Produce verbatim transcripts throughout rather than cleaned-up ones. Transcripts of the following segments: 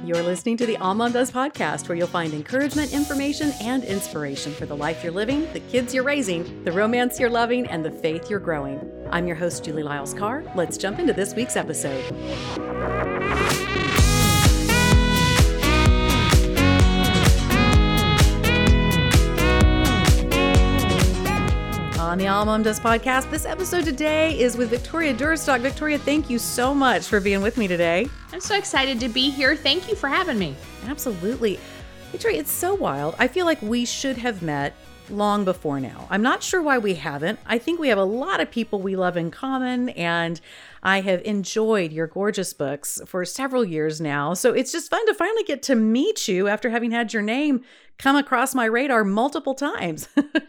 You're listening to the All Mom Does podcast, where you'll find encouragement, information, and inspiration for the life you're living, the kids you're raising, the romance you're loving, and the faith you're growing. I'm your host, Julie Lyles Carr. Let's jump into this week's episode. On the All Mom Does podcast, this episode today is with Victoria Doerstock. Victoria, thank you so much for being with me today. I'm so excited to be here. Thank you for having me. Absolutely. Victoria, it's so wild. I feel like we should have met long before now. I'm not sure why we haven't. I think we have a lot of people we love in common, and I have enjoyed your gorgeous books for several years now. So it's just fun to finally get to meet you after having had your name come across my radar multiple times.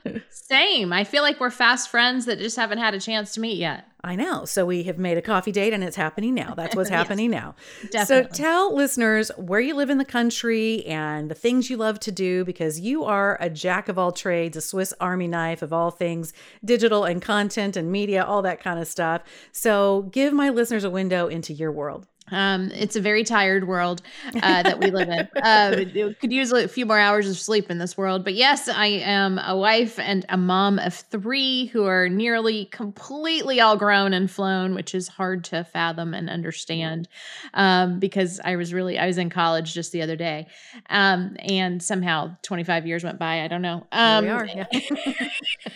Same. I feel like we're fast friends that just haven't had a chance to meet yet. I know. So we have made a coffee date and it's happening now. That's what's happening Yes, now. Definitely. So tell listeners where you live in the country and the things you love to do, because you are a jack of all trades, a Swiss Army knife of all things digital and content and media, all that kind of stuff. So give my listeners a window into your world. Um, it's a very tired world uh, that we live in. Uh, it could use a few more hours of sleep in this world. But yes, I am a wife and a mom of three who are nearly completely all grown and flown, which is hard to fathom and understand um, because I was really, I was in college just the other day. Um, and somehow twenty-five years went by. I don't know. Um, Here we are. Yeah.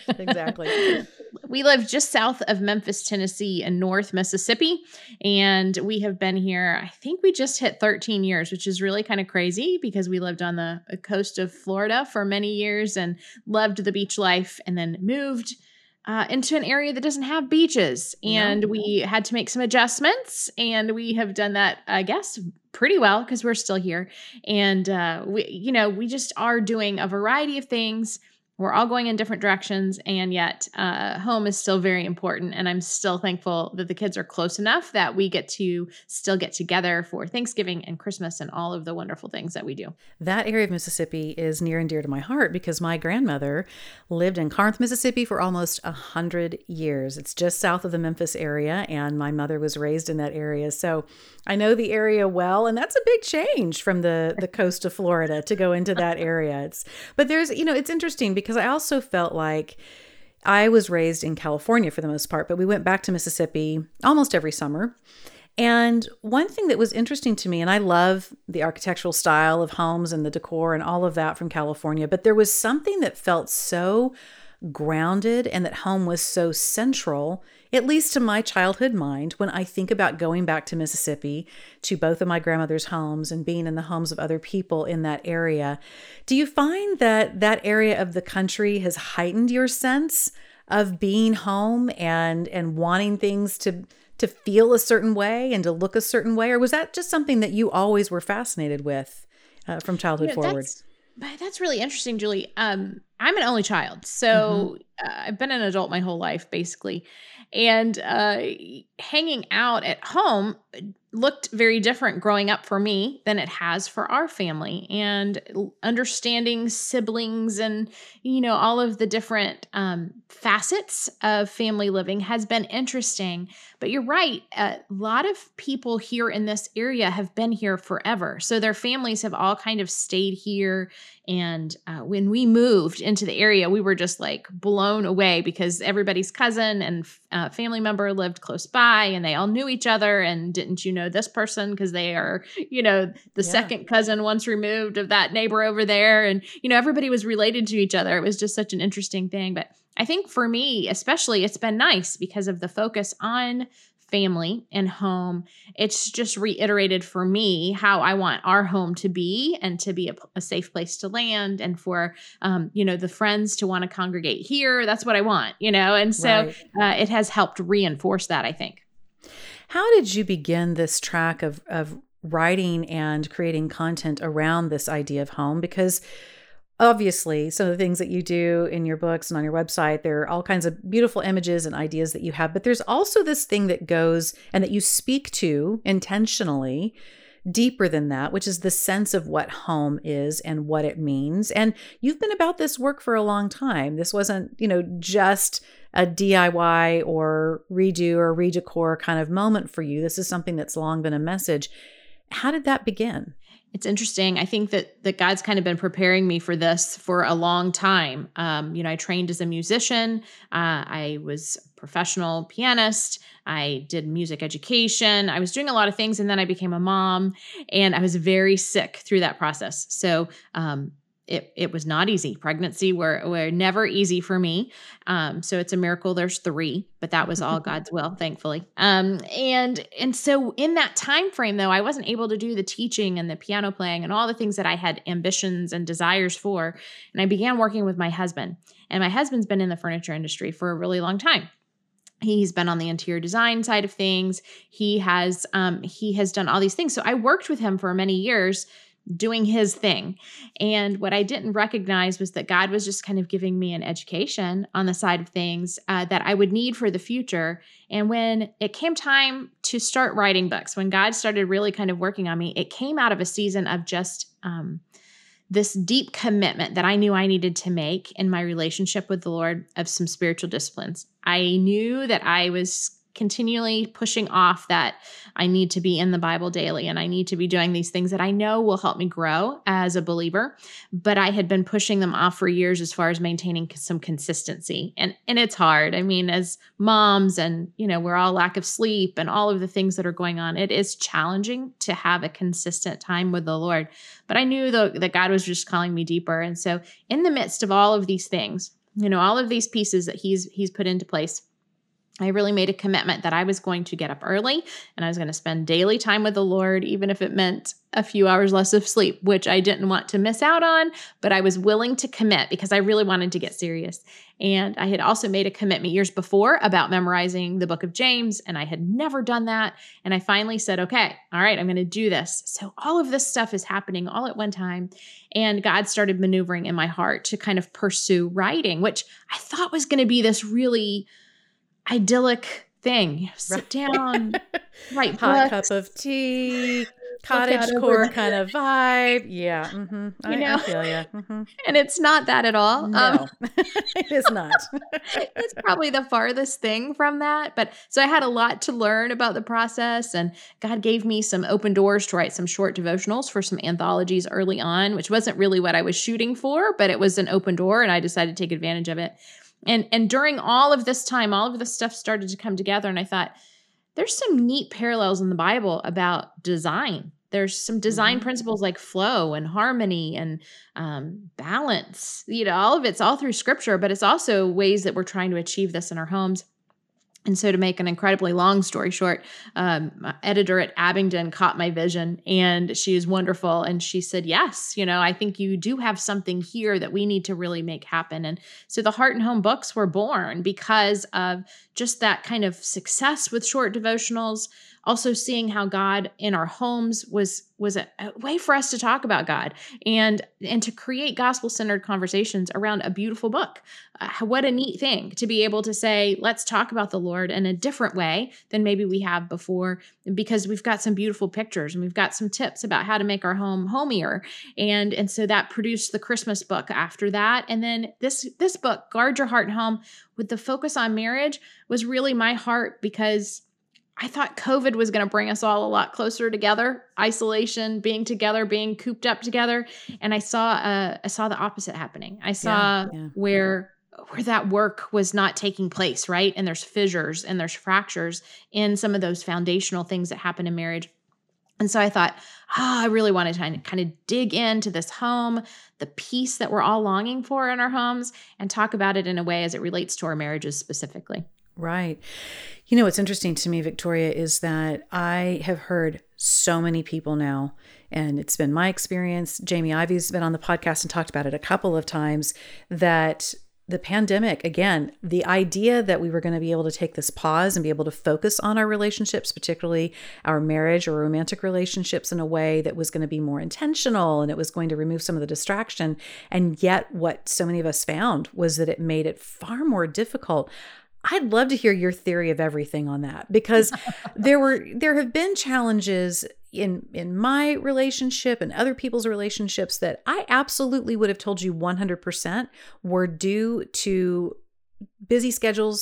Exactly. We live just south of Memphis, Tennessee, and North Mississippi. And we have been here, I think we just hit thirteen years, which is really kind of crazy because we lived on the coast of Florida for many years and loved the beach life, and then moved uh, into an area that doesn't have beaches. And No. we had to make some adjustments, and we have done that, I guess, pretty well because we're still here. And, uh, we, you know, we just are doing a variety of things. We're all going in different directions, and yet uh, home is still very important. And I'm still thankful that the kids are close enough that we get to still get together for Thanksgiving and Christmas and all of the wonderful things that we do. That area of Mississippi is near and dear to my heart because my grandmother lived in Corinth, Mississippi for almost a hundred years. It's just south of the Memphis area, and my mother was raised in that area. So I know the area well, and that's a big change from the, the coast of Florida to go into that area. It's, but there's, you know, it's interesting because I also felt like I was raised in California for the most part, but we went back to Mississippi almost every summer. And one thing that was interesting to me, and I love the architectural style of homes and the decor and all of that from California, but there was something that felt so grounded and that home was so central, at least to my childhood mind, when I think about going back to Mississippi to both of my grandmother's homes and being in the homes of other people in that area. Do you find that that area of the country has heightened your sense of being home and and wanting things to to feel a certain way and to look a certain way? Or was that just something that you always were fascinated with uh, from childhood You know, forward? That's, but that's really interesting, Julie. Um, I'm an only child, so Mm-hmm. uh, I've been an adult my whole life, basically. And uh, hanging out at home looked very different growing up for me than it has for our family. And understanding siblings and, you know, all of the different um, facets of family living has been interesting. But you're right. A lot of people here in this area have been here forever. So their families have all kind of stayed here. And uh, when we moved into the area, we were just like blown away because everybody's cousin and uh, family member lived close by and they all knew each other. And didn't you know this person? Because they are, you know, the Yeah. second cousin once removed of that neighbor over there. And, you know, everybody was related to each other. It was just such an interesting thing. But I think for me, especially, it's been nice because of the focus on family and home. It's just reiterated for me how I want our home to be and to be a, a safe place to land, and for, um, you know, the friends to want to congregate here. That's what I want, you know? And so Right. uh, it has helped reinforce that, I think. How did you begin this track of of writing and creating content around this idea of home? Because obviously, some of the things that you do in your books and on your website, there are all kinds of beautiful images and ideas that you have, but there's also this thing that goes and that you speak to intentionally deeper than that, which is the sense of what home is and what it means. And you've been about this work for a long time. This wasn't, you know, just a D I Y or redo or redecor kind of moment for you. This is something that's long been a message. How did that begin? It's interesting. I think that that God's kind of been preparing me for this for a long time. Um, you know, I trained as a musician. Uh, I was a professional pianist. I did music education. I was doing a lot of things, and then I became a mom, and I was very sick through that process. So um, it it was not easy. Pregnancy were were never easy for me. Um, so it's a miracle there's three, but that was all God's will, thankfully. Um, and and so in that time frame, though, I wasn't able to do the teaching and the piano playing and all the things that I had ambitions and desires for. And I began working with my husband. And my husband's been in the furniture industry for a really long time. He's been on the interior design side of things. He has um, he has done all these things. So I worked with him for many years doing his thing. And what I didn't recognize was that God was just kind of giving me an education on the side of things uh, that I would need for the future. And when it came time to start writing books, when God started really kind of working on me, it came out of a season of just um, this deep commitment that I knew I needed to make in my relationship with the Lord of some spiritual disciplines. I knew that I was continually pushing off that I need to be in the Bible daily and I need to be doing these things that I know will help me grow as a believer, but I had been pushing them off for years as far as maintaining some consistency. And and it's hard. I mean, as moms and, you know, we're all lack of sleep and all of the things that are going on, it is challenging to have a consistent time with the Lord. But I knew though that God was just calling me deeper. And so in the midst of all of these things, you know, all of these pieces that he's he's put into place, I really made a commitment that I was going to get up early and I was going to spend daily time with the Lord, even if it meant a few hours less of sleep, which I didn't want to miss out on, but I was willing to commit because I really wanted to get serious. And I had also made a commitment years before about memorizing the book of James, and I had never done that. And I finally said, okay, all right, I'm going to do this. So all of this stuff is happening all at one time. And God started maneuvering in my heart to kind of pursue writing, which I thought was going to be this really idyllic thing. Sit Right. down, write Hot books. cup of tea, Look cottage out over core the- kind of vibe. Yeah. Mm-hmm. I, You know? I feel you. Mm-hmm. And it's not that at all. Um, No, it is not. it's probably the farthest thing from that. But so I had a lot to learn about the process, and God gave me some open doors to write some short devotionals for some anthologies early on, which wasn't really what I was shooting for, but it was an open door and I decided to take advantage of it. And, and during all of this time, all of this stuff started to come together, and I thought, there's some neat parallels in the Bible about design. There's some design Mm-hmm. principles like flow and harmony and um, balance. You know, all of it's all through scripture, but it's also ways that we're trying to achieve this in our homes. And so to make an incredibly long story short, um, my editor at Abingdon caught my vision, and she is wonderful. And she said, yes, you know, I think you do have something here that we need to really make happen. And so the Heart and Home books were born because of just that kind of success with short devotionals. Also seeing how God in our homes was was a, a way for us to talk about God and and to create gospel-centered conversations around a beautiful book. Uh, what a neat thing to be able to say, let's talk about the Lord in a different way than maybe we have before, because we've got some beautiful pictures and we've got some tips about how to make our home homier. And and so that produced the Christmas book after that. And then this this book, Guard Your Heart and Home, with the focus on marriage, was really my heart, because I thought COVID was going to bring us all a lot closer together, isolation, being together, being cooped up together. And I saw, uh, I saw the opposite happening. I saw Yeah, yeah. where, where that work was not taking place, right? And there's fissures and there's fractures in some of those foundational things that happen in marriage. And so I thought, ah, oh, I really want to kind of, kind of dig into this home, the peace that we're all longing for in our homes, and talk about it in a way as it relates to our marriages specifically. Right. You know, what's interesting to me, Victoria, is that I have heard so many people now, and it's been my experience. Jamie Ivy's been on the podcast and talked about it a couple of times, that the pandemic, again, the idea that we were going to be able to take this pause and be able to focus on our relationships, particularly our marriage or romantic relationships, in a way that was going to be more intentional, and it was going to remove some of the distraction. And yet what so many of us found was that it made it far more difficult. I'd love to hear your theory of everything on that, because there were there have been challenges in in my relationship and other people's relationships that I absolutely would have told you one hundred percent were due to busy schedules,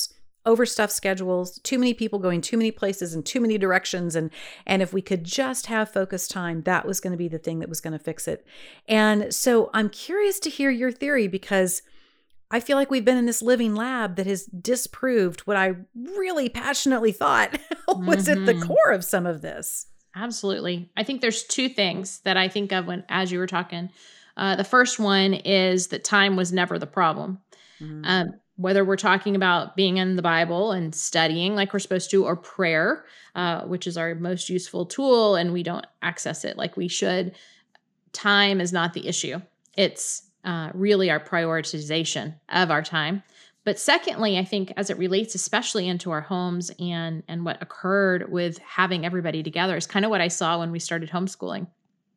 overstuffed schedules, too many people going too many places in too many directions. And, and if we could just have focused time, that was going to be the thing that was going to fix it. And so I'm curious to hear your theory, because I feel like we've been in this living lab that has disproved what I really passionately thought was Mm-hmm. at the core of some of this. Absolutely. I think there's two things that I think of when, as you were talking. Uh, the first one is that time was never the problem. Mm-hmm. Um, whether we're talking about being in the Bible and studying like we're supposed to, or prayer, uh, which is our most useful tool, and we don't access it like we should, time is not the issue. It's uh, really our prioritization of our time. But secondly, I think as it relates especially into our homes and, and what occurred with having everybody together is kind of what I saw when we started homeschooling.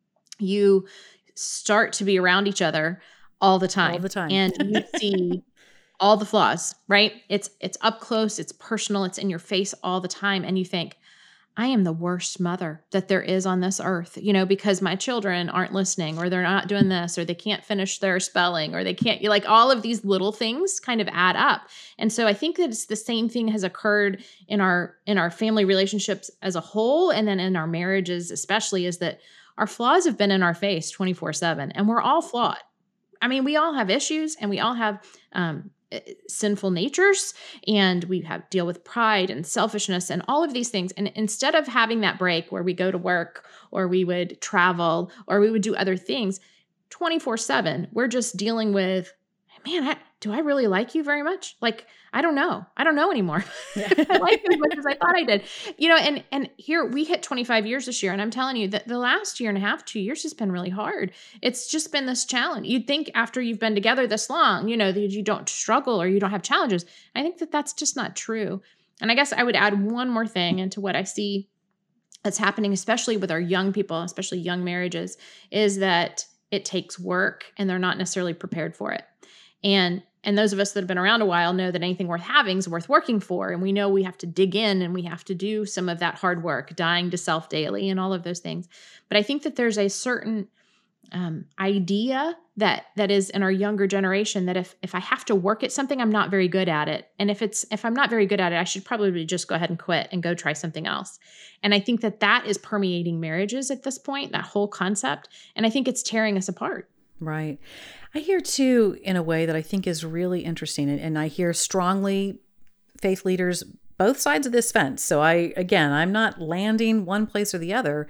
You start to be around each other all the time. All the time. And you see all the flaws, right? It's it's up close, it's personal, it's in your face all the time. And you think, I am the worst mother that there is on this earth, you know, because my children aren't listening, or they're not doing this, or they can't finish their spelling, or they can't, like all of these little things kind of add up. And so I think that it's the same thing has occurred in our, in our family relationships as a whole. And then in our marriages, especially, is that our flaws have been in our face twenty-four seven, and we're all flawed. I mean, we all have issues, and we all have, um, sinful natures, and we have deal with pride and selfishness and all of these things. And instead of having that break where we go to work, or we would travel, or we would do other things twenty-four seven, we're just dealing with, man, I, do I really like you very much? Like, I don't know. I don't know anymore. I like you as much as I thought I did. You know, and and here we hit twenty-five years this year, and I'm telling you that the last year and a half, two years has been really hard. It's just been this challenge. You'd think after you've been together this long, you know, that you don't struggle or you don't have challenges. I think that that's just not true. And I guess I would add one more thing into what I see that's happening, especially with our young people, especially young marriages, is that it takes work and they're not necessarily prepared for it. And And those of us that have been around a while know that anything worth having is worth working for. And we know we have to dig in, and we have to do some of that hard work, dying to self daily and all of those things. But I think that there's a certain um, idea that that is in our younger generation that if if I have to work at something, I'm not very good at it. And if it's if I'm not very good at it, I should probably just go ahead and quit and go try something else. And I think that that is permeating marriages at this point, that whole concept. And I think it's tearing us apart. Right. I hear too, in a way that I think is really interesting, and, and I hear strongly faith leaders, both sides of this fence. So I, again, I'm not landing one place or the other,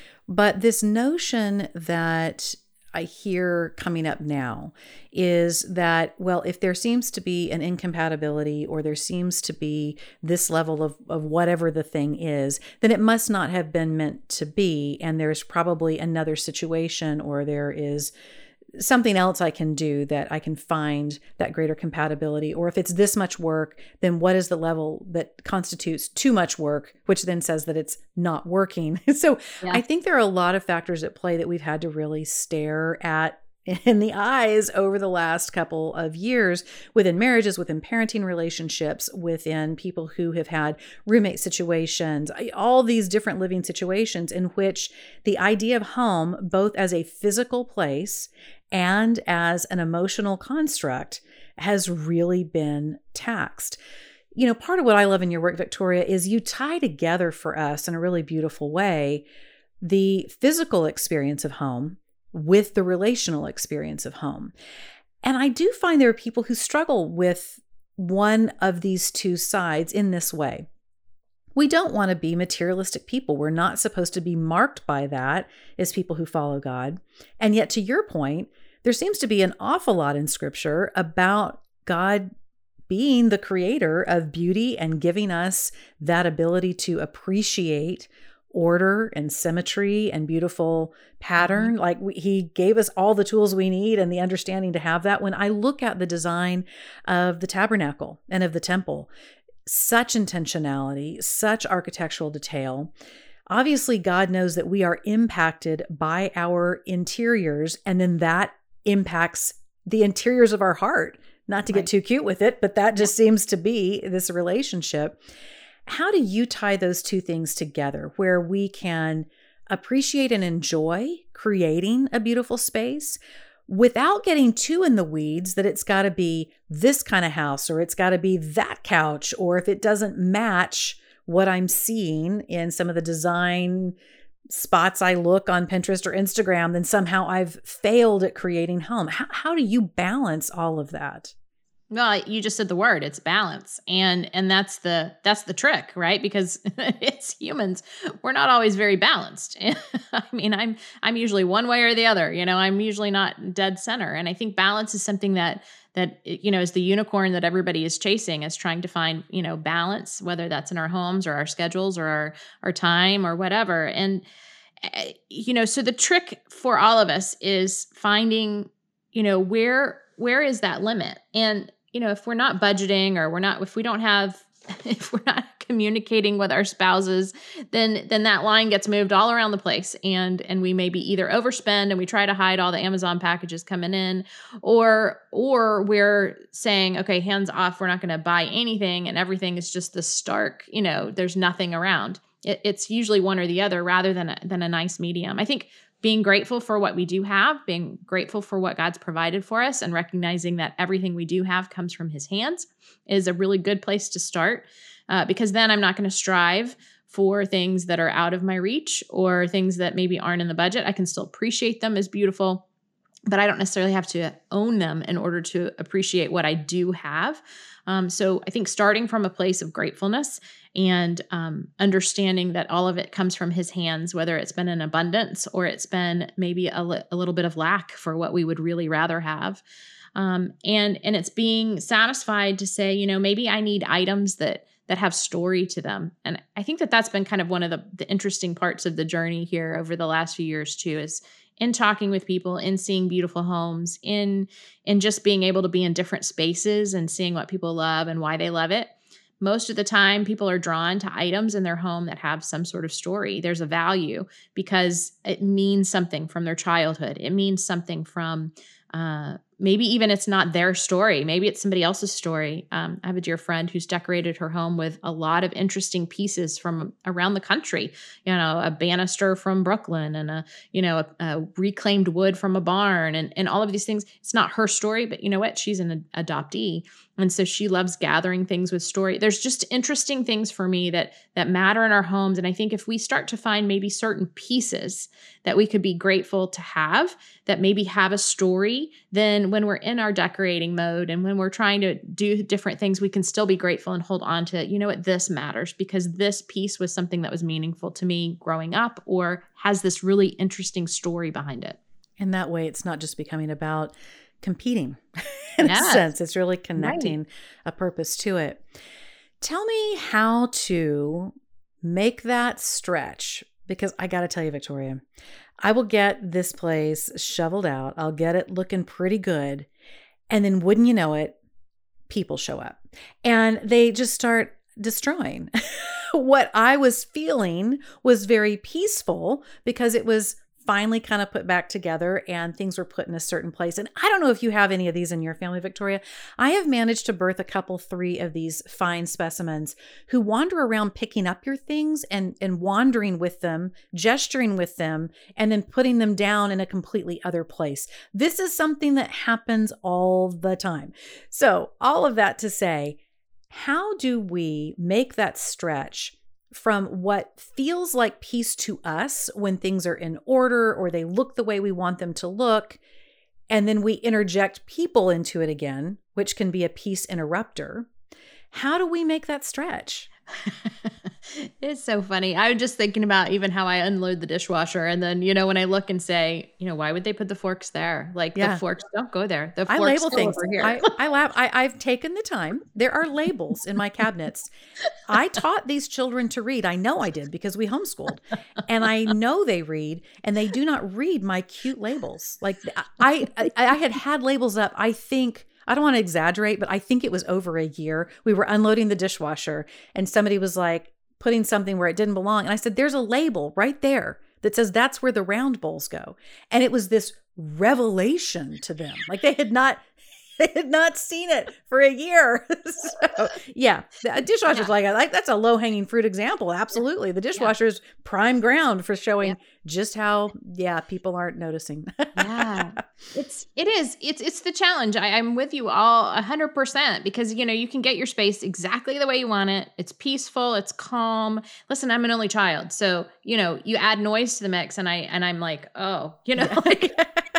but this notion that I hear coming up now is that, well, if there seems to be an incompatibility, or there seems to be this level of, of whatever the thing is, then it must not have been meant to be. And there's probably another situation, or there is something else I can do that I can find that greater compatibility. Or if it's this much work, then what is the level that constitutes too much work, which then says that it's not working. So yeah. I think there are a lot of factors at play that we've had to really stare at in the eyes over the last couple of years within marriages, within parenting relationships, within people who have had roommate situations, all these different living situations in which the idea of home, both as a physical place and as an emotional construct, has really been taxed. You know, part of what I love in your work, Victoria, is you tie together for us in a really beautiful way the physical experience of home with the relational experience of home. And I do find there are people who struggle with one of these two sides in this way. We don't want to be materialistic people. We're not supposed to be marked by that as people who follow God. And yet, to your point, there seems to be an awful lot in Scripture about God being the creator of beauty and giving us that ability to appreciate order and symmetry and beautiful pattern. Mm-hmm. Like we, he gave us all the tools we need and the understanding to have that. When I look at the design of the tabernacle and of the temple, such intentionality, such architectural detail. Obviously, God knows that we are impacted by our interiors, and then that impacts the interiors of our heart. Not to right. get too cute with it, but that just seems to be this relationship. How do you tie those two things together where we can appreciate and enjoy creating a beautiful space without getting too in the weeds that it's got to be this kind of house or it's got to be that couch, or if it doesn't match what I'm seeing in some of the design spots I look on Pinterest or Instagram, then somehow I've failed at creating home. How, how do you balance all of that? Well, you just said the word, it's balance. And and that's the that's the trick, right? Because it's humans. We're not always very balanced. I mean, I'm I'm usually one way or the other, you know, I'm usually not dead center. And I think balance is something that that you know is the unicorn that everybody is chasing, is trying to find, you know, balance, whether that's in our homes or our schedules or our our time or whatever. And you know, so the trick for all of us is finding, you know, where where is that limit? And you know, if we're not budgeting or we're not, if we don't have, if we're not communicating with our spouses, then, then that line gets moved all around the place. And, and we maybe either overspend and we try to hide all the Amazon packages coming in, or, or we're saying, okay, hands off, we're not going to buy anything. And everything is just the stark, you know, there's nothing around. It, it's usually one or the other rather than a, than a nice medium. I think being grateful for what we do have, being grateful for what God's provided for us, and recognizing that everything we do have comes from his hands is a really good place to start, uh, because then I'm not going to strive for things that are out of my reach or things that maybe aren't in the budget. I can still appreciate them as beautiful, but I don't necessarily have to own them in order to appreciate what I do have. Um, so I think starting from a place of gratefulness and um, understanding that all of it comes from his hands, whether it's been an abundance or it's been maybe a, li- a little bit of lack for what we would really rather have. Um, and, and it's being satisfied to say, you know, maybe I need items that, that have story to them. And I think that that's been kind of one of the, the interesting parts of the journey here over the last few years too, is in talking with people, in seeing beautiful homes, in, in just being able to be in different spaces and seeing what people love and why they love it. Most of the time, people are drawn to items in their home that have some sort of story. There's a value because it means something from their childhood. It means something from uh, maybe even it's not their story. Maybe it's somebody else's story. Um, I have a dear friend who's decorated her home with a lot of interesting pieces from around the country. You know, a banister from Brooklyn and a, you know, a, a reclaimed wood from a barn and, and all of these things. It's not her story, but you know what? She's an adoptee. And so she loves gathering things with story. There's just interesting things for me that that matter in our homes. And I think if we start to find maybe certain pieces that we could be grateful to have, that maybe have a story, then when we're in our decorating mode and when we're trying to do different things, we can still be grateful and hold on to, you know what, this matters because this piece was something that was meaningful to me growing up or has this really interesting story behind it. And that way it's not just becoming about competing in Yes. a sense. It's really connecting Right. a purpose to it. Tell me how to make that stretch, because I got to tell you, Victoria, I will get this place shoveled out. I'll get it looking pretty good. And then wouldn't you know it, people show up and they just start destroying. What I was feeling was very peaceful because it was finally kind of put back together and things were put in a certain place. And I don't know if you have any of these in your family, Victoria. I have managed to birth a couple, three of these fine specimens who wander around picking up your things and, and wandering with them, gesturing with them, and then putting them down in a completely other place. This is something that happens all the time. So all of that to say, how do we make that stretch from what feels like peace to us when things are in order or they look the way we want them to look, and then we interject people into it again, which can be a peace interrupter? How do we make that stretch? It's so funny. I'm just thinking about even how I unload the dishwasher. And then, you know, when I look and say, you know, why would they put the forks there? Like Yeah. the forks don't go there. The I forks label go things. over here. I, I laugh. I, I've taken the time. There are labels in my cabinets. I taught these children to read. I know I did because we homeschooled. And I know they read, and they do not read my cute labels. Like I, I, I had had labels up, I think, I don't want to exaggerate, but I think it was over a year. We were unloading the dishwasher and somebody was like putting something where it didn't belong. And I said, there's a label right there that says that's where the round bowls go. And it was this revelation to them. Like they had not They had not seen it for a year. So, yeah, the dishwasher's Yeah. like, like that's a low hanging fruit example. Absolutely. The dishwasher is prime ground for showing Yeah. just how, yeah, people aren't noticing. Yeah, it's it is it's it's the challenge. I, I'm with you all a hundred percent because you know you can get your space exactly the way you want it. It's peaceful, it's calm. Listen, I'm an only child, so you know you add noise to the mix, and I and I'm like, oh, you know, like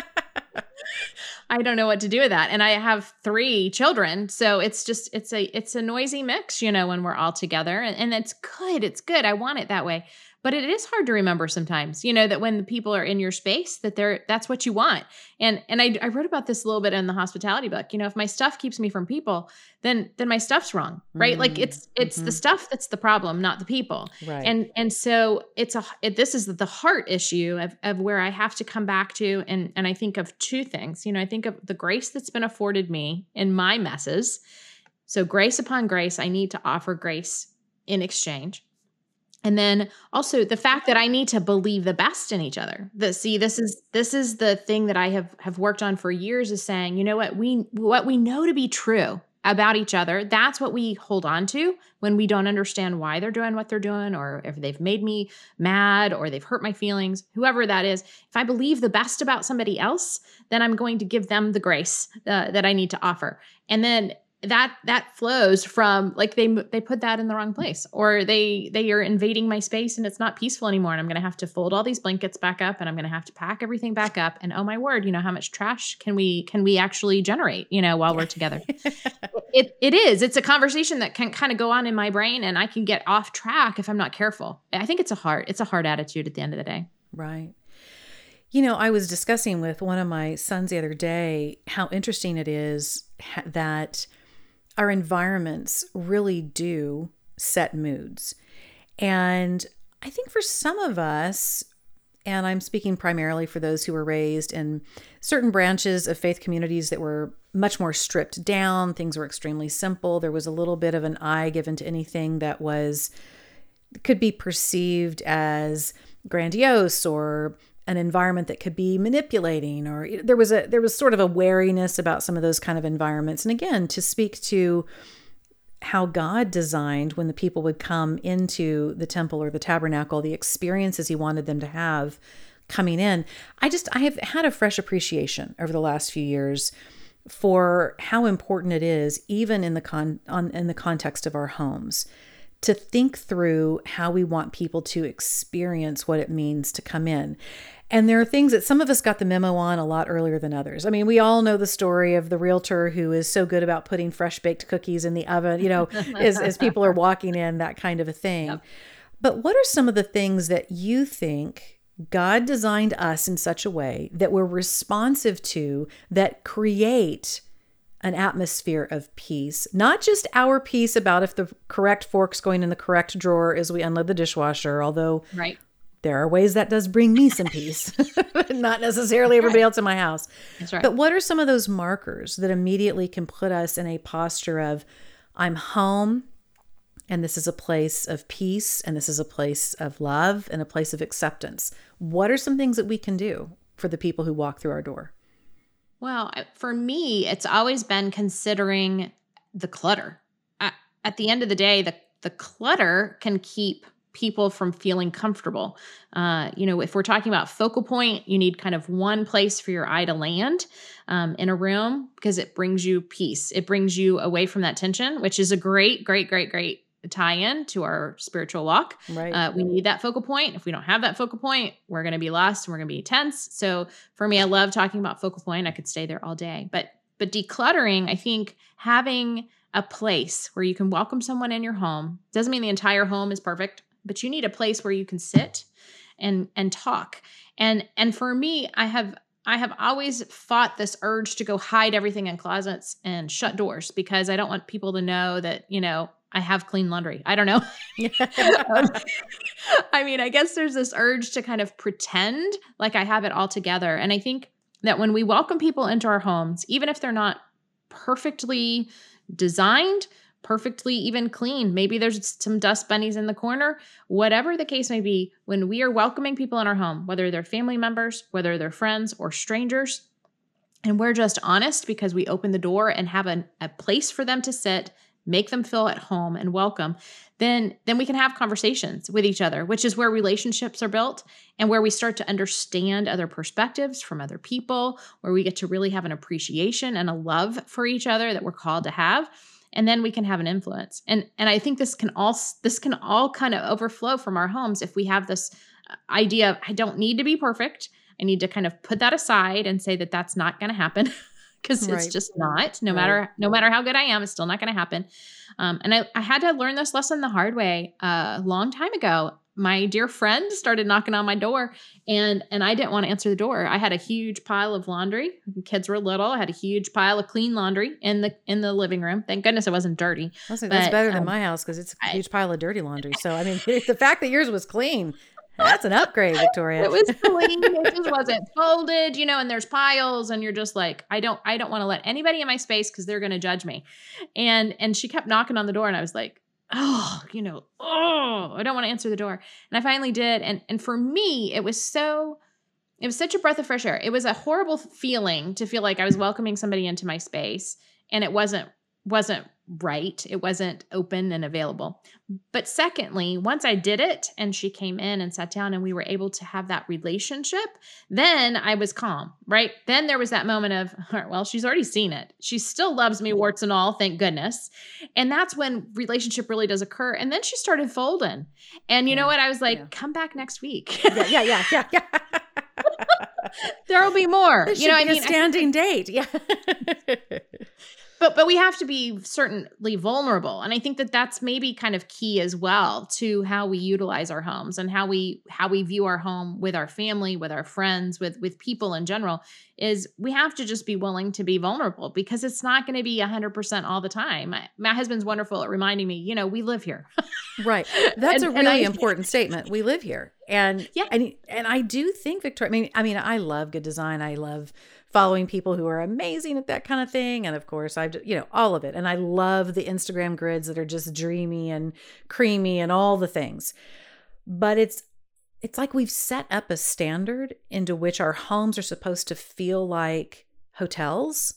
I don't know what to do with that. And I have three children, so it's just it's a it's a noisy mix, you know, when we're all together, and, and it's good. It's good. I want it that way. But it is hard to remember sometimes, you know, that when the people are in your space, that they're that's what you want. And and I, I wrote about this a little bit in the hospitality book. You know, if my stuff keeps me from people, then then my stuff's wrong, right? Like it's it's Mm-hmm. the stuff that's the problem, not the people. Right. And and so it's a it, this is the heart issue of of where I have to come back to, and and I think of two things. You know, I think of the grace that's been afforded me in my messes. So grace upon grace, I need to offer grace in exchange. And then also the fact that I need to believe the best in each other. The see, this is this is the thing that I have have worked on for years, is saying, you know what, we what we know to be true about each other, that's what we hold on to when we don't understand why they're doing what they're doing, or if they've made me mad or they've hurt my feelings, whoever that is. If I believe the best about somebody else, then I'm going to give them the grace uh, that I need to offer. And then that that flows from, like, they they put that in the wrong place, or they they are invading my space and it's not peaceful anymore, and I'm going to have to fold all these blankets back up, and I'm going to have to pack everything back up, and oh my word, you know, how much trash can we can we actually generate, you know, while we're together? it it is it's a conversation that can kind of go on in my brain, and I can get off track if I'm not careful. I think it's a hard it's a hard attitude at the end of the day. Right. You know, I was discussing with one of my sons the other day how interesting it is that our environments really do set moods. And I think for some of us, and I'm speaking primarily for those who were raised in certain branches of faith communities that were much more stripped down, things were extremely simple. There was a little bit of an eye given to anything that was, could be perceived as grandiose, or an environment that could be manipulating, or there was a there was sort of a wariness about some of those kind of environments. And again, to speak to how God designed when the people would come into the temple or the tabernacle, the experiences he wanted them to have coming in, I just I have had a fresh appreciation over the last few years for how important it is, even in the con on in the context of our homes, to think through how we want people to experience what it means to come in. And there are things that some of us got the memo on a lot earlier than others. I mean, we all know the story of the realtor who is so good about putting fresh baked cookies in the oven, you know, as, as people are walking in, that kind of a thing. Yep. But what are some of the things that you think God designed us in such a way that we're responsive to, that create an atmosphere of peace? Not just our peace about if the correct fork's going in the correct drawer as we unload the dishwasher, although right. there are ways that does bring me some peace, not necessarily everybody else in my house. That's right. But what are some of those markers that immediately can put us in a posture of, I'm home, and this is a place of peace, and this is a place of love, and a place of acceptance? What are some things that we can do for the people who walk through our door? Well, for me, it's always been considering the clutter. At, at the end of the day, the, the clutter can keep people from feeling comfortable. Uh, you know, if we're talking about focal point, you need kind of one place for your eye to land um, in a room, because it brings you peace. It brings you away from that tension, which is a great, great, great, great tie-in to our spiritual walk. Right. Uh, we need that focal point. If we don't have that focal point, we're going to be lost and we're going to be tense. So for me, I love talking about focal point. I could stay there all day. But but decluttering, I think having a place where you can welcome someone in your home doesn't mean the entire home is perfect, but you need a place where you can sit and and talk. And and for me, I have I have always fought this urge to go hide everything in closets and shut doors, because I don't want people to know that, you know, I have clean laundry. I don't know. um, I mean, I guess there's this urge to kind of pretend like I have it all together. And I think that when we welcome people into our homes, even if they're not perfectly designed, perfectly even clean, maybe there's some dust bunnies in the corner, whatever the case may be, when we are welcoming people in our home, whether they're family members, whether they're friends or strangers, and we're just honest because we open the door and have a, a place for them to sit, make them feel at home and welcome, then then we can have conversations with each other, which is where relationships are built and where we start to understand other perspectives from other people, where we get to really have an appreciation and a love for each other that we're called to have. And then we can have an influence. And and I think this can all this can all kind of overflow from our homes if we have this idea of, I don't need to be perfect. I need to kind of put that aside and say that that's not going to happen. Because Right. it's just not. No Right. matter no matter how good I am, it's still not going to happen. Um, and I, I had to learn this lesson the hard way uh, a long time ago. My dear friend started knocking on my door, and and I didn't want to answer the door. I had a huge pile of laundry. The kids were little. I had a huge pile of clean laundry in the in the living room. Thank goodness it wasn't dirty. I was like, that's But, better than um, my house because it's a I- huge pile of dirty laundry. So, I mean, the fact that yours was clean, that's an upgrade, Victoria. It was clean. It just wasn't folded, you know, and there's piles and you're just like, I don't, I don't want to let anybody in my space because they're going to judge me. And, and she kept knocking on the door and I was like, oh, you know, oh, I don't want to answer the door. And I finally did. And, and for me, it was so, it was such a breath of fresh air. It was a horrible feeling to feel like I was welcoming somebody into my space and it wasn't, wasn't right. It wasn't open and available. But secondly, once I did it and she came in and sat down and we were able to have that relationship, then I was calm, right? Then there was that moment of, all right, well, she's already seen it. She still loves me, warts and all, thank goodness. And that's when relationship really does occur. And then she started folding. And you know Yeah, what? I was like, yeah. come back next week. Yeah, yeah, yeah, yeah, yeah. There will be more. It You know, should I be mean, a I- standing date. Yeah. But but we have to be certainly vulnerable, and I think that that's maybe kind of key as well to how we utilize our homes and how we how we view our home with our family, with our friends, with with people in general. Is we have to just be willing to be vulnerable because it's not going to be one hundred percent all the time. My, my husband's wonderful at reminding me, you know, we live here. Right. That's And- a and really I- important statement. We live here. And Yeah. and and I do think, Victoria, I mean, I mean, I love good design. I love following people who are amazing at that kind of thing. And of course, I've, you know, all of it. And I love the Instagram grids that are just dreamy and creamy and all the things. But it's it's like we've set up a standard into which our homes are supposed to feel like hotels.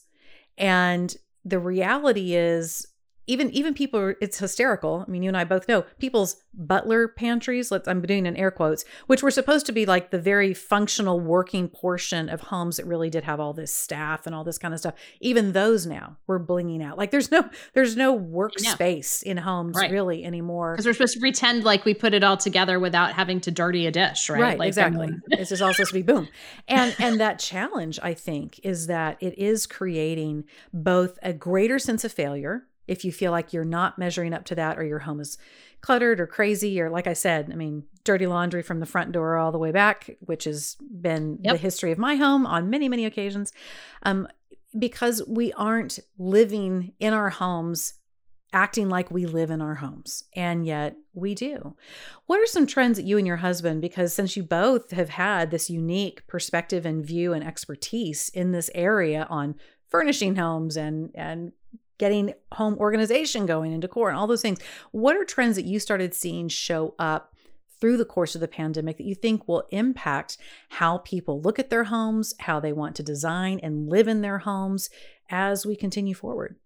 And the reality is, even even people are, it's hysterical. I mean, you and I both know people's butler pantries, let's I'm doing in air quotes, which were supposed to be like the very functional working portion of homes that really did have all this staff and all this kind of stuff. Even those now we're blinging out. Like there's no there's no workspace in homes Right. really anymore. Because we're supposed to pretend like we put it all together without having to dirty a dish, right? Right, Like, exactly. um, It's just all supposed to be boom. And and that challenge, I think, is that it is creating both a greater sense of failure if you feel like you're not measuring up to that or your home is cluttered or crazy or, like I said, I mean, dirty laundry from the front door all the way back, which has been Yep. the history of my home on many, many occasions, um, because we aren't living in our homes acting like we live in our homes, and yet we do. What are some trends that you and your husband, because since you both have had this unique perspective and view and expertise in this area on furnishing homes and and getting home organization going and decor and all those things, what are trends that you started seeing show up through the course of the pandemic that you think will impact how people look at their homes, how they want to design and live in their homes as we continue forward?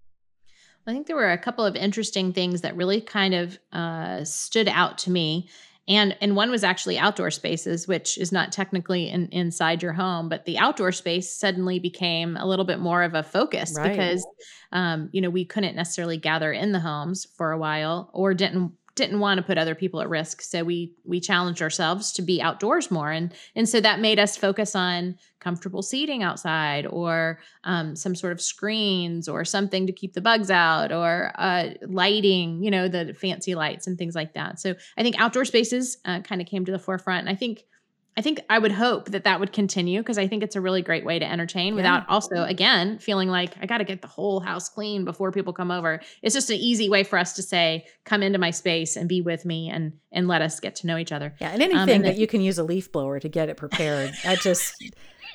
I think there were a couple of interesting things that really kind of uh, stood out to me. And and one was actually outdoor spaces, which is not technically in, inside your home, but the outdoor space suddenly became a little bit more of a focus Right. because, um, you know, we couldn't necessarily gather in the homes for a while or didn't didn't want to put other people at risk. So we we challenged ourselves to be outdoors more. And and so that made us focus on comfortable seating outside or um, some sort of screens or something to keep the bugs out or uh, lighting, you know, the fancy lights and things like that. So I think outdoor spaces uh, kind of came to the forefront. And I think I think I would hope that that would continue because I think it's a really great way to entertain Yeah. without also, again, feeling like I got to get the whole house clean before people come over. It's just an easy way for us to say, come into my space and be with me and and let us get to know each other. Yeah, and anything Um, and that then- you can use a leaf blower to get it prepared. I just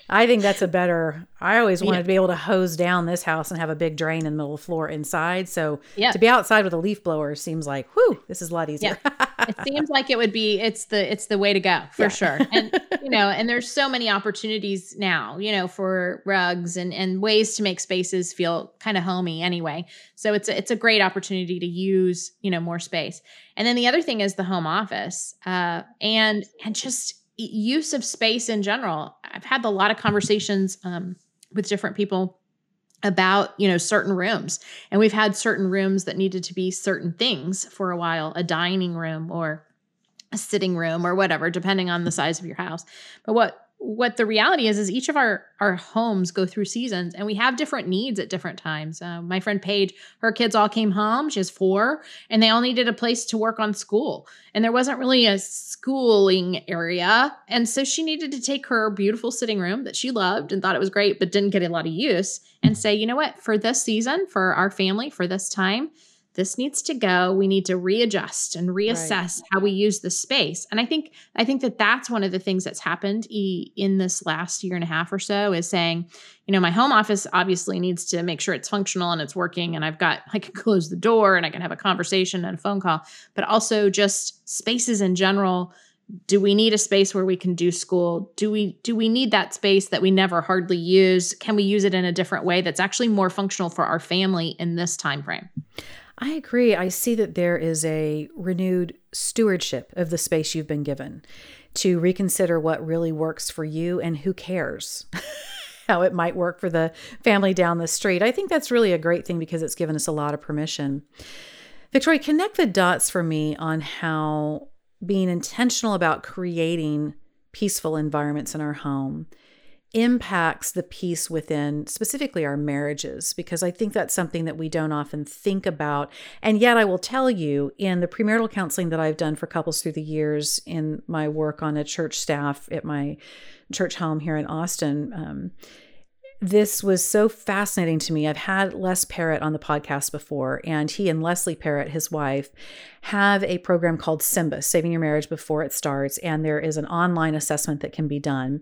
I think that's a better, I always wanted Yeah. to be able to hose down this house and have a big drain in the middle of the floor inside. So Yeah. to be outside with a leaf blower seems like, whew, this is a lot easier. Yeah. It seems like it would be, it's the, it's the way to go for Yeah. sure. And, you know, and there's so many opportunities now, you know, for rugs and, and ways to make spaces feel kind of homey anyway. So it's a, it's a great opportunity to use, you know, more space. And then the other thing is the home office, uh, and, and just use of space in general. I've had a lot of conversations, um, with different people about, you know, certain rooms. And we've had certain rooms that needed to be certain things for a while, a dining room or a sitting room or whatever, depending on the size of your house. But what what the reality is, is each of our, our homes go through seasons and we have different needs at different times. Uh, my friend Paige, her kids all came home. She has four and they all needed a place to work on school. And there wasn't really a schooling area. And so she needed to take her beautiful sitting room that she loved and thought it was great, but didn't get a lot of use, and say, you know what, for this season, for our family, for this time, this needs to go. We need to readjust and reassess right. how we use the space. And I think, I think that that's one of the things that's happened e- in this last year and a half or so, is saying, you know, my home office obviously needs to make sure it's functional and it's working. And I've got, I can close the door and I can have a conversation and a phone call, but also just spaces in general. Do we need a space where we can do school? Do we, do we need that space that we never hardly use? Can we use it in a different way that's actually more functional for our family in this time frame? I agree. I see that there is a renewed stewardship of the space you've been given to reconsider what really works for you and who cares how it might work for the family down the street. I think that's really a great thing because it's given us a lot of permission. Victoria, connect the dots for me on how being intentional about creating peaceful environments in our home impacts the peace within specifically our marriages, because I think that's something that we don't often think about. And yet I will tell you, in the premarital counseling that I've done for couples through the years, in my work on a church staff at my church home here in Austin, um, this was so fascinating to me. I've had Les Parrott on the podcast before, and he and Leslie Parrott, his wife, have a program called SYMBIS, Saving Your Marriage Before It Starts. And there is an online assessment that can be done.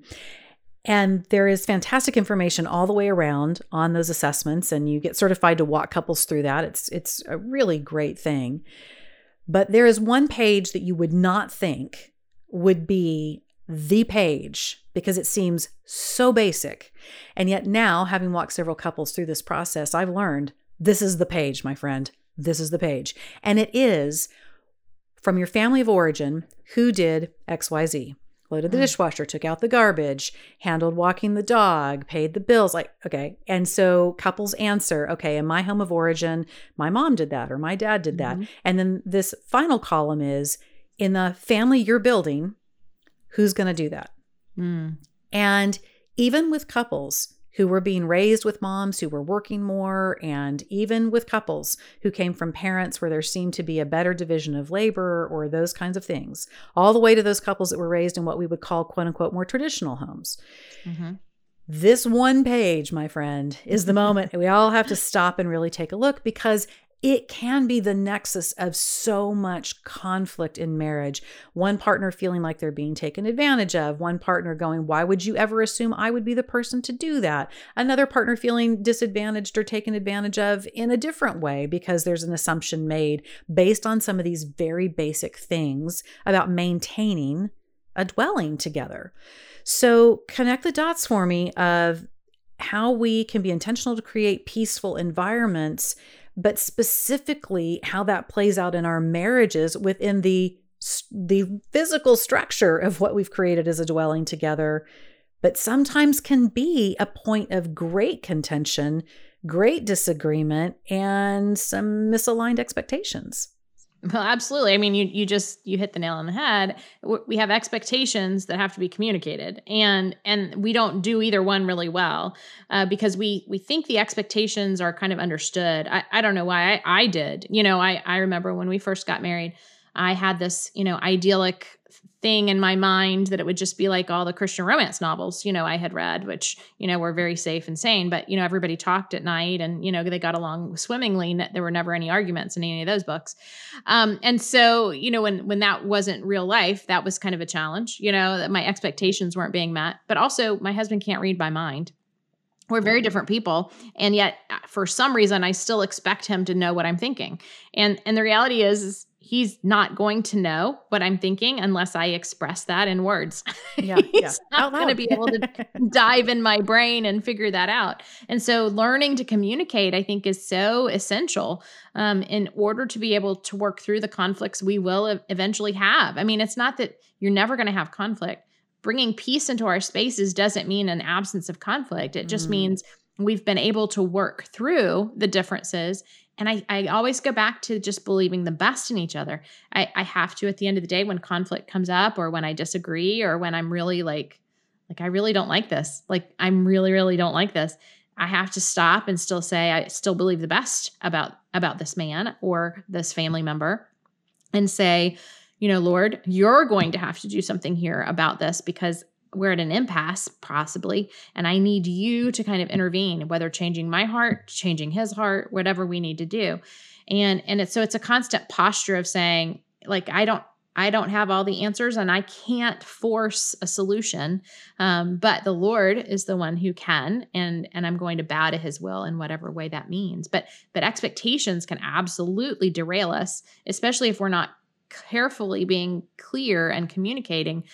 And there is fantastic information all the way around on those assessments, and you get certified to walk couples through that. It's it's a really great thing. But there is one page that you would not think would be the page because it seems so basic. And yet now, having walked several couples through this process, I've learned this is the page, my friend. This is the page. And it is from your family of origin, who did X Y Z? Loaded the dishwasher, took out the garbage, handled walking the dog, paid the bills. Like, okay. And so couples answer, okay, in my home of origin, my mom did that or my dad did that. Mm-hmm. And then this final column is, in the family you're building, who's going to do that? Mm. And even with couples who were being raised with moms who were working more, and even with couples who came from parents where there seemed to be a better division of labor or those kinds of things, all the way to those couples that were raised in what we would call, quote unquote, more traditional homes. Mm-hmm. This one page, my friend, is the moment we all have to stop and really take a look, because it can be the nexus of so much conflict in marriage. One partner feeling like they're being taken advantage of. One partner going, why would you ever assume I would be the person to do that? Another partner feeling disadvantaged or taken advantage of in a different way because there's an assumption made based on some of these very basic things about maintaining a dwelling together. So connect the dots for me of how we can be intentional to create peaceful environments, but specifically how that plays out in our marriages within the, the physical structure of what we've created as a dwelling together, but sometimes can be a point of great contention, great disagreement, and some misaligned expectations. Well, absolutely. I mean, you you just, you hit the nail on the head. We have expectations that have to be communicated, and and we don't do either one really well uh, because we we think the expectations are kind of understood. I, I don't know why I, I did. You know, I, I remember when we first got married, I had this, you know, idyllic thing in my mind that it would just be like all the Christian romance novels, you know, I had read, which, you know, were very safe and sane, but, you know, everybody talked at night and, you know, they got along swimmingly. There were never any arguments in any of those books. Um, and so, you know, when, when that wasn't real life, that was kind of a challenge, you know, that my expectations weren't being met, but also my husband can't read my mind. We're very different people. And yet for some reason, I still expect him to know what I'm thinking. And, and the reality is, is he's not going to know what I'm thinking unless I express that in words. Yeah, he's yeah. not going to be able to dive in my brain and figure that out. And so learning to communicate, I think, is so essential um, in order to be able to work through the conflicts we will eventually have. I mean, it's not that you're never going to have conflict. Bringing peace into our spaces doesn't mean an absence of conflict. It just mm. means we've been able to work through the differences. And I, I always go back to just believing the best in each other. I, I have to, at the end of the day, when conflict comes up or when I disagree or when I'm really like, like, I really don't like this. Like, I'm really, really don't like this. I have to stop and still say, I still believe the best about, about this man or this family member and say, you know, Lord, you're going to have to do something here about this because we're at an impasse possibly, and I need you to kind of intervene, whether changing my heart, changing his heart, whatever we need to do. And, and it's, so it's a constant posture of saying, like, I don't, I don't have all the answers and I can't force a solution. Um, but the Lord is the one who can, and, and I'm going to bow to his will in whatever way that means. But, but expectations can absolutely derail us, especially if we're not carefully being clear and communicating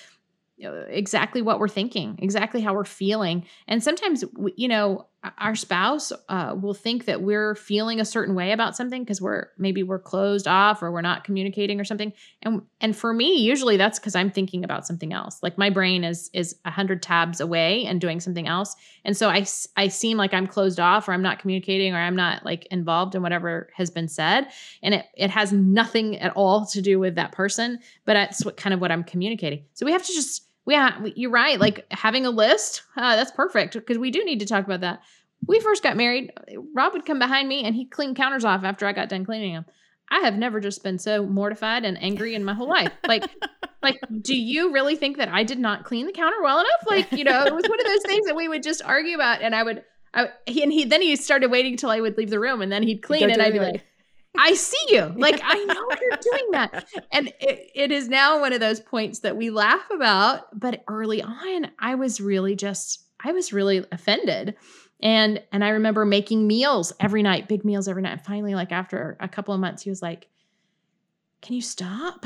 exactly what we're thinking, exactly how we're feeling. And sometimes, you know, our spouse uh, will think that we're feeling a certain way about something because we're maybe we're closed off or we're not communicating or something. And and for me, usually that's because I'm thinking about something else. Like my brain is is a hundred tabs away and doing something else. And so I, I seem like I'm closed off or I'm not communicating or I'm not like involved in whatever has been said. And it, it has nothing at all to do with that person, but that's what kind of what I'm communicating. So we have to just Yeah, you're right. Like having a list, uh, that's perfect because we do need to talk about that. We first got married. Rob would come behind me and he'd clean counters off after I got done cleaning them. I have never just been so mortified and angry in my whole life. Like, like, do you really think that I did not clean the counter well enough? Like, you know, it was one of those things that we would just argue about, and I would, I, he, and he then he started waiting till I would leave the room, and then he'd clean, and I'd be like, I see you. Like, I know you're doing that. And it, it is now one of those points that we laugh about. But early on, I was really just, I was really offended. And, and I remember making meals every night, big meals every night. And finally, like after a couple of months, he was like, can you stop?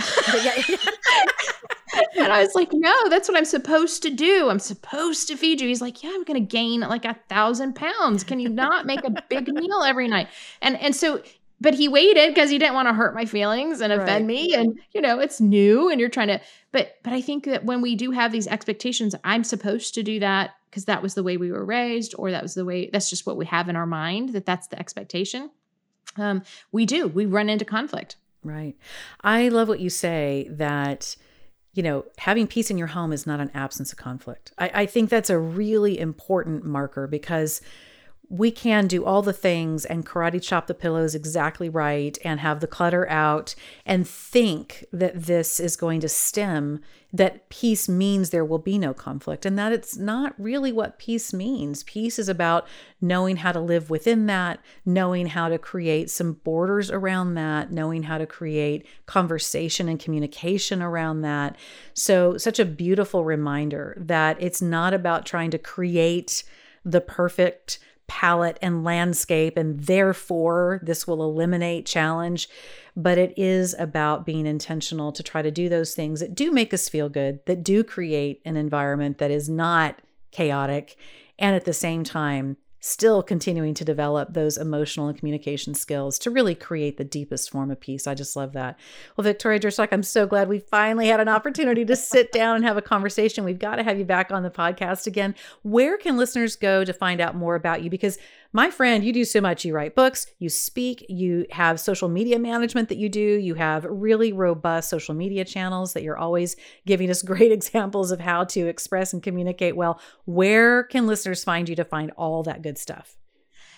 And I was like, no, that's what I'm supposed to do. I'm supposed to feed you. He's like, yeah, I'm going to gain like a thousand pounds. Can you not make a big meal every night? And, and so But he waited because he didn't want to hurt my feelings and offend right. me. And, you know, it's new and you're trying to, but, but I think that when we do have these expectations, I'm supposed to do that because that was the way we were raised, or that was the way, that's just what we have in our mind, that that's the expectation. Um, we do, we run into conflict. Right. I love what you say that, you know, having peace in your home is not an absence of conflict. I, I think that's a really important marker because we can do all the things and karate chop the pillows exactly right and have the clutter out and think that this is going to stem, that peace means there will be no conflict, and that it's not really what peace means. Peace is about knowing how to live within that, knowing how to create some borders around that, knowing how to create conversation and communication around that. So such a beautiful reminder that it's not about trying to create the perfect palette and landscape, and therefore this will eliminate challenge. But it is about being intentional to try to do those things that do make us feel good, that do create an environment that is not chaotic, and at the same time, still continuing to develop those emotional and communication skills to really create the deepest form of peace. I just love that. Well, Victoria Derstock, I'm so glad we finally had an opportunity to sit down and have a conversation. We've got to have you back on the podcast again. Where can listeners go to find out more about you? Because my friend, you do so much. You write books, you speak, you have social media management that you do. You have really robust social media channels that you're always giving us great examples of how to express and communicate well. Where can listeners find you to find all that good stuff?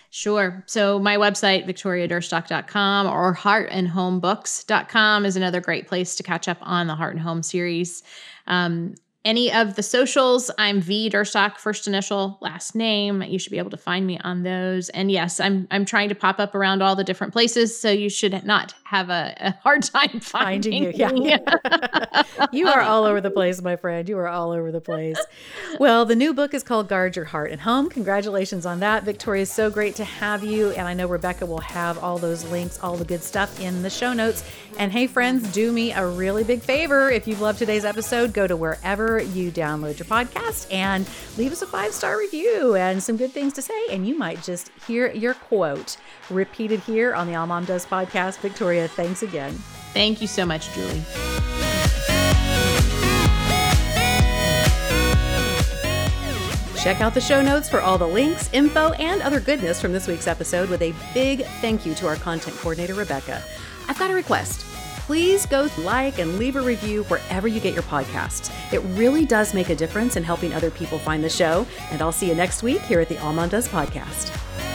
Sure. So my website, victoria derstock dot com or heart and home books dot com is another great place to catch up on the Heart and Home series. Um, Any of the socials, I'm V Derstock, first initial, last name. You should be able to find me on those. And yes, I'm I'm trying to pop up around all the different places, so you should not have a, a hard time finding, finding you. Yeah. You are all over the place, my friend. You are all over the place. Well, the new book is called Guard Your Heart and Home. Congratulations on that. Victoria, is so great to have you. And I know Rebecca will have all those links, all the good stuff in the show notes. And hey, friends, do me a really big favor. If you've loved today's episode, go to wherever you download your podcast and leave us a five-star review and some good things to say. And you might just hear your quote repeated here on the All Mom Does podcast. Victoria, thanks again. Thank you so much, Julie. Check out the show notes for all the links, info, and other goodness from this week's episode with a big thank you to our content coordinator, Rebecca. I've got a request. Please go like and leave a review wherever you get your podcasts. It really does make a difference in helping other people find the show. And I'll see you next week here at the All Mom Does podcast.